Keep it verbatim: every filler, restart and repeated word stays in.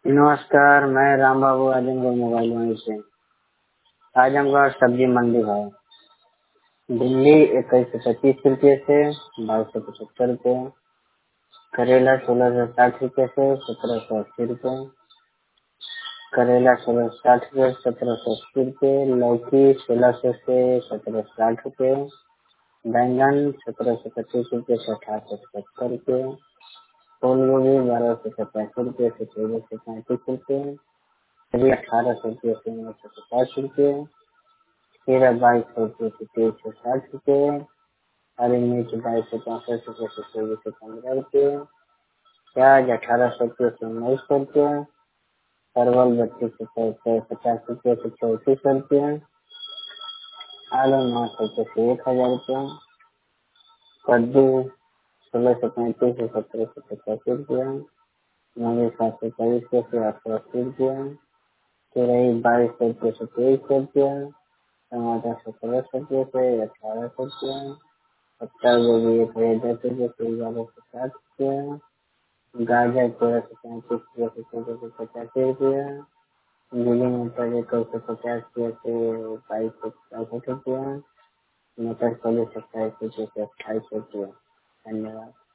नमस्कार, मैं राम बाबू आजमगढ़ मोबाइल वहीं से। आजमगढ़ सब्जी मंडी भाव भिंडी इक्कीस सौ पच्चीस रूपए से बाईस सौ पचहत्तर रूपए, करेला सोलह सौ साठ रूपए से सत्रह सौ अस्सी रूपए, करेला सोलह सौ साठ रूपए सत्रह सौ अस्सी रूपए, लौकी सोलह सौ से सत्रह सौ साठ रूपए, बैंगन सत्रह सौ पच्चीस रूपए से अठारह सौ पचहत्तर रूपए, फूल गोभी बारह सौ सतासी रूपए से चौदह सौ पैंतीस रूपए, अभी अठारह सौ रुपये से नौ सौ पचास रूपए, खीरा बाईस सौ रुपये से तेईस सौ साठ रूपए, हरी मिर्च बाईस सौ पैंसठ रूपये से चौबीस सौ पंद्रह रूपए, प्याज अठारह सौ रुपये से उन्नीस सौ रुपये, परवल बत्तीस सौ पचास रूपये से चौंतीस सौ रुपये, आलू नौ सौ रुपये से एक हजार रुपये, कद्दू सोलह सौ पैंतीस से सत्रह सौ पचासी रुपये, मूली सात सौ चालीस रुपये से आठ सौ अस्सी रुपये, तुरई बाईस सौ रुपये से तेईस सौ रुपये, टमाटर सत्रह सौ रुपये से अठारह सौ रुपये, पत्ता गोभी एक हजार दस रुपये से ग्यारह सौ साठ रुपये, गाजर तेरह सौ पैंतीस रुपये से चौदह सौ पचासी रुपये, मूली मटर एक सौ पचास रुपये से बाईस सौ पैंसठ रुपये, मटर चालीस सत्ताईस रुपये से अट्ठाईस रुपये। धन्यवाद।